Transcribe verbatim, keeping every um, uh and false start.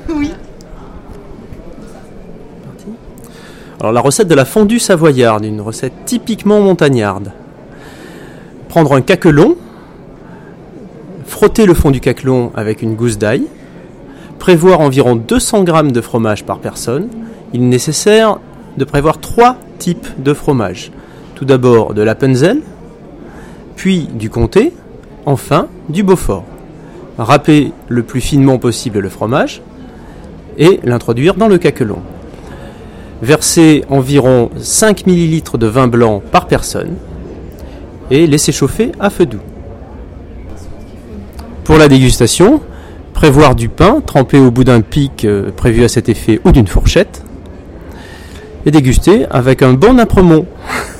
Oui. Alors la recette de la fondue savoyarde, une recette typiquement montagnarde. Prendre un caquelon, frotter le fond du caquelon avec une gousse d'ail, prévoir environ deux cents grammes de fromage par personne. Il est nécessaire de prévoir trois types de fromage. Tout d'abord de l'Appenzell, puis du Comté, enfin du Beaufort. Râper le plus finement possible le fromage et l'introduire dans le caquelon. Verser environ cinq millilitres de vin blanc par personne et laisser chauffer à feu doux. Pour la dégustation, prévoir du pain trempé au bout d'un pic euh, prévu à cet effet ou d'une fourchette et déguster avec un bon apremont.